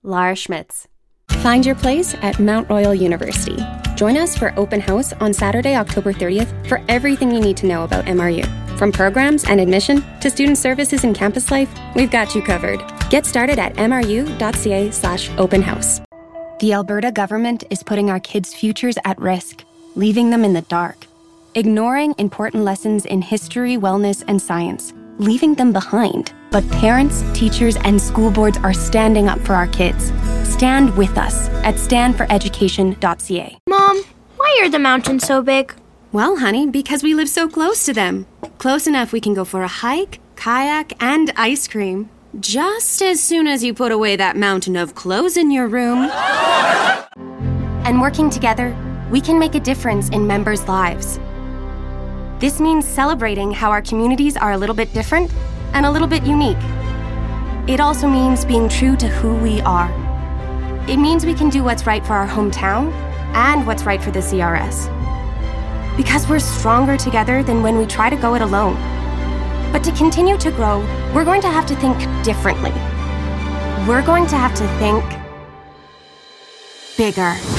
Lara Schmitz. Find your place at Mount Royal University. Join us for Open House on Saturday, October 30th for everything you need to know about MRU. From programs and admission to student services and campus life, we've got you covered. Get started at mru.ca/openhouse. The Alberta government is putting our kids' futures at risk, leaving them in the dark, ignoring important lessons in history, wellness, and science, leaving them behind. But parents, teachers, and school boards are standing up for our kids. Stand with us at standforeducation.ca. Mom, why are the mountains so big? Well, honey, because we live so close to them. Close enough we can go for a hike, kayak, and ice cream. Just as soon as you put away that mountain of clothes in your room. And working together, we can make a difference in members' lives. This means celebrating how our communities are a little bit different and a little bit unique. It also means being true to who we are. It means we can do what's right for our hometown and what's right for the CRS. Because we're stronger together than when we try to go it alone. But to continue to grow, we're going to have to think differently. We're going to have to think bigger.